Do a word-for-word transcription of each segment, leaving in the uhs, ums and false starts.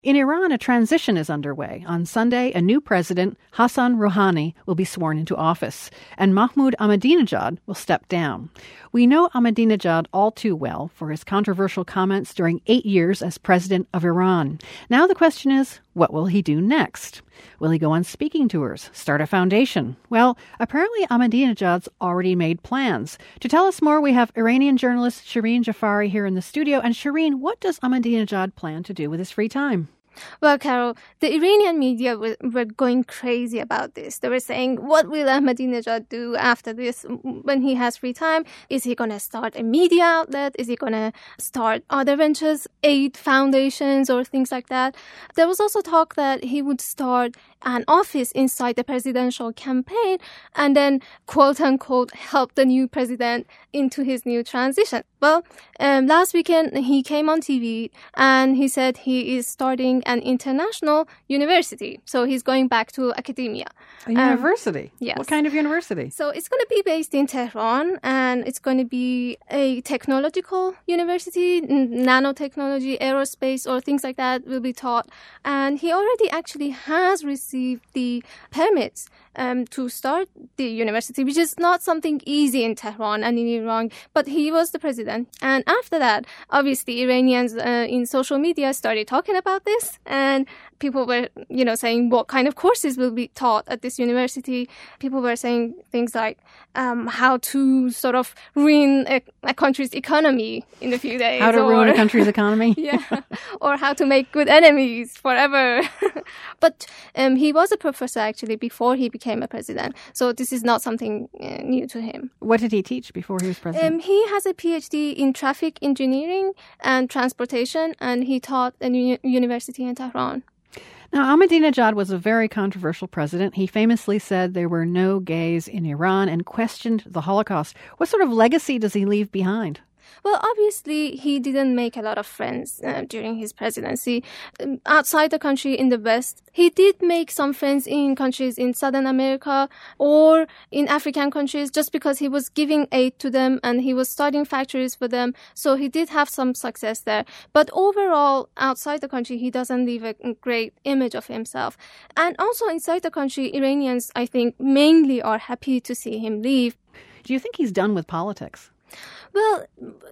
In Iran, a transition is underway. On Sunday, a new president, Hassan Rouhani, will be sworn into office, and Mahmoud Ahmadinejad will step down. We know Ahmadinejad all too well for his controversial comments during eight years as president of Iran. Now the question is, what will he do next? Will he go on speaking tours, start a foundation? Well, apparently Ahmadinejad's already made plans. To tell us more, we have Iranian journalist Shireen Jafari here in the studio. And Shireen, what does Ahmadinejad plan to do with his free time? Well, Carol, the Iranian media were, were going crazy about this. They were saying, what will Ahmadinejad do after this when he has free time? Is he going to start a media outlet? Is he going to start other ventures, aid foundations or things like that? There was also talk that he would start an office inside the presidential campaign and then, quote unquote, help the new president into his new transition. Well, um, last weekend he came on T V and he said he is starting an international university. So he's going back to academia. A university? Um, yes. What kind of university? So it's going to be based in Tehran, and it's going to be a technological university, nanotechnology, aerospace, or things like that will be taught. And he already actually has received the permits um, to start the university, which is not something easy in Tehran and in Iran. But he was the president. And after that, obviously, Iranians uh, in social media started talking about this. And people were, you know, saying what kind of courses will be taught at this university. People were saying things like um, how to sort of ruin a, a country's economy in a few days. How to or, ruin a country's economy? Yeah. Or how to make good enemies forever. But um, he was a professor, actually, before he became a president. So this is not something uh, new to him. What did he teach before he was president? Um, he has a P H D in traffic engineering and transportation, and he taught at a university in Tehran. Now, Ahmadinejad was a very controversial president. He famously said there were no gays in Iran and questioned the Holocaust. What sort of legacy does he leave behind? Well, obviously, he didn't make a lot of friends uh, during his presidency. Um, outside the country, in the West, he did make some friends in countries in Southern America or in African countries just because he was giving aid to them and he was starting factories for them. So he did have some success there. But overall, outside the country, he doesn't leave a great image of himself. And also inside the country, Iranians, I think, mainly are happy to see him leave. Do you think he's done with politics? Well,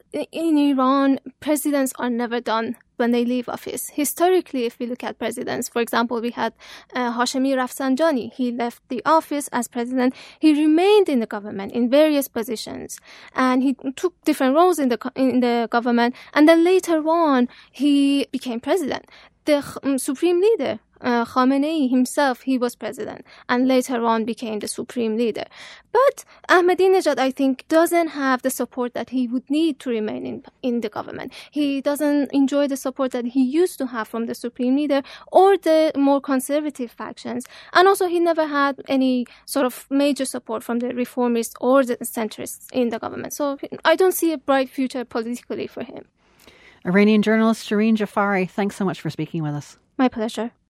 in Iran, presidents are never done when they leave office. Historically, if we look at presidents, for example, we had uh, Hashemi Rafsanjani. He left the office as president. He remained in the government in various positions, and he took different roles in the in the government. And then later on, he became president. The um, supreme leader, Uh, Khamenei himself, he was president and later on became the supreme leader. But Ahmadinejad, I think, doesn't have the support that he would need to remain in, in the government. He doesn't enjoy the support that he used to have from the supreme leader or the more conservative factions. And also he never had any sort of major support from the reformists or the centrists in the government. So I don't see a bright future politically for him. Iranian journalist Shireen Jafari, thanks so much for speaking with us. My pleasure.